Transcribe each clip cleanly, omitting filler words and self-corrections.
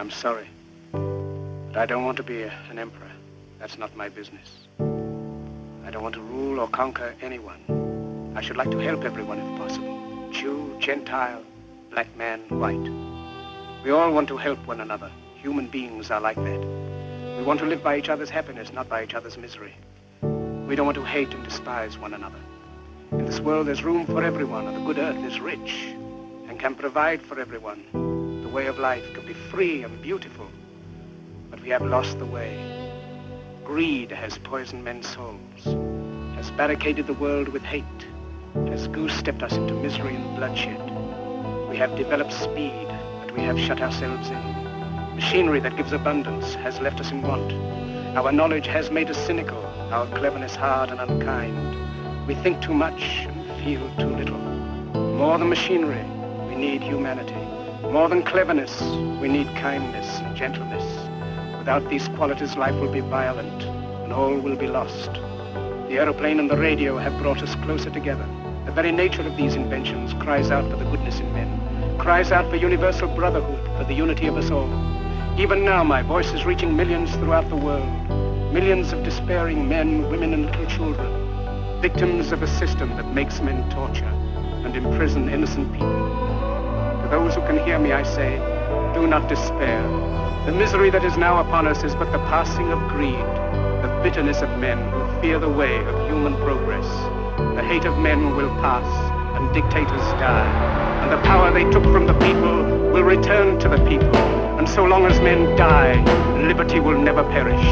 I'm sorry, but I don't want to be an emperor. That's not my business. I don't want to rule or conquer anyone. I should like to help everyone if possible. Jew, Gentile, black man, white. We all want to help one another. Human beings are like that. We want to live by each other's happiness, not by each other's misery. We don't want to hate and despise one another. In this world, there's room for everyone, and the good earth is rich and can provide for everyone. The way of life can be free and beautiful, but we have lost the way. Greed has poisoned men's souls, has barricaded the world with hate, has goose-stepped us into misery and bloodshed. We have developed speed, but we have shut ourselves in. Machinery that gives abundance has left us in want. Our knowledge has made us cynical, our cleverness hard and unkind. We think too much and feel too little. More than machinery, we need humanity. More than cleverness, we need kindness and gentleness. Without these qualities, life will be violent and all will be lost. The aeroplane and the radio have brought us closer together. The very nature of these inventions cries out for the goodness in men, cries out for universal brotherhood, for the unity of us all. Even now, my voice is reaching millions throughout the world. Millions of despairing men, women, and little children, victims of a system that makes men torture and imprison innocent people. To those who can hear me, I say, do not despair. The misery that is now upon us is but the passing of greed, the bitterness of men who fear the way of human progress. The hate of men will pass, and dictators die, and the power they took from the people will return to the people. And so long as men die, liberty will never perish.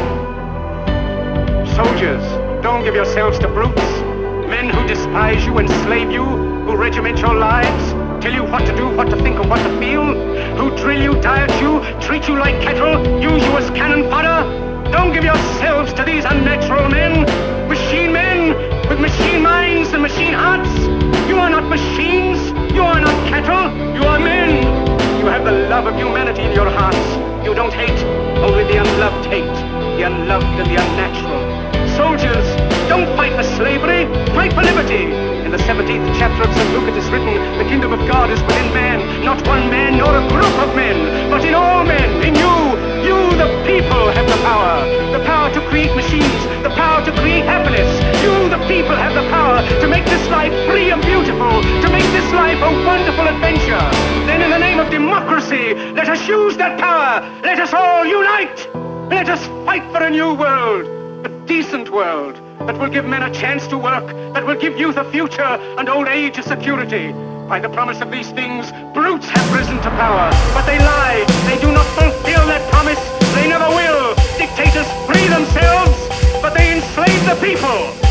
Soldiers, don't give yourselves to brutes, men who despise you, enslave you, who regiment your lives, tell you what to do, what to think, and what to feel, who drill you, diet you, treat you like cattle, use you as cannon fodder. Don't give yourselves to these unnatural men, machine men with machine minds and machine hearts. You are not machines, you are not cattle, you are men. You have the love of humanity in your hearts. You don't hate, only the unloved hate, the unloved and the unnatural. Soldiers, don't fight for slavery, fight for liberty. In the 17th chapter of St. Luke it is written, the kingdom of God is within man, not one man nor a group of men, but in all men, in you. You, the people, have the power to create machines, the power to create happiness. You, the people, have the power to make this life free and beautiful, to make this life a wonderful adventure. Then in the name of democracy, let us use that power. Let us all unite. Let us fight for a new world, a decent world, that will give men a chance to work, that will give youth a future and old age a security. By the promise of these things, brutes have risen to power, but they lie. They do not fulfill that promise. They never will. Dictators free themselves, but they enslave the people.